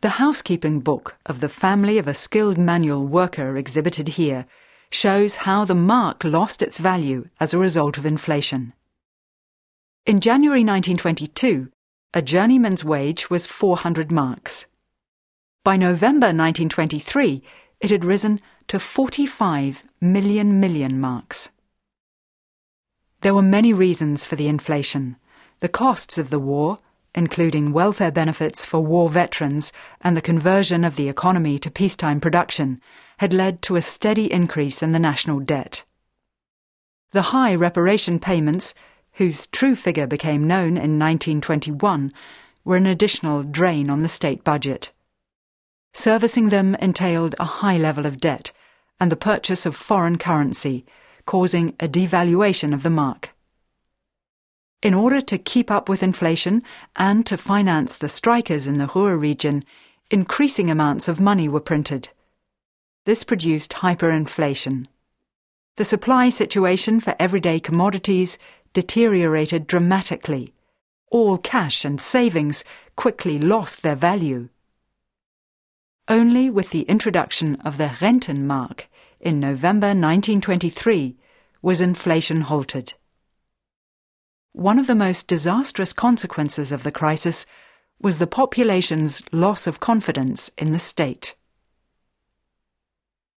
The housekeeping book of the family of a skilled manual worker exhibited here shows how the mark lost its value as a result of inflation. In January 1922, a journeyman's wage was 400 marks. By November 1923, it had risen to 45 million marks. There were many reasons for the inflation. The costs of the war, including welfare benefits for war veterans and the conversion of the economy to peacetime production, had led to a steady increase in the national debt. The high reparation payments, whose true figure became known in 1921, were an additional drain on the state budget. Servicing them entailed a high level of debt and the purchase of foreign currency, causing a devaluation of the mark. In order to keep up with inflation and to finance the strikers in the Ruhr region, increasing amounts of money were printed. This produced hyperinflation. The supply situation for everyday commodities deteriorated dramatically. All cash and savings quickly lost their value. Only with the introduction of the Rentenmark in November 1923 was inflation halted. One of the most disastrous consequences of the crisis was the population's loss of confidence in the state.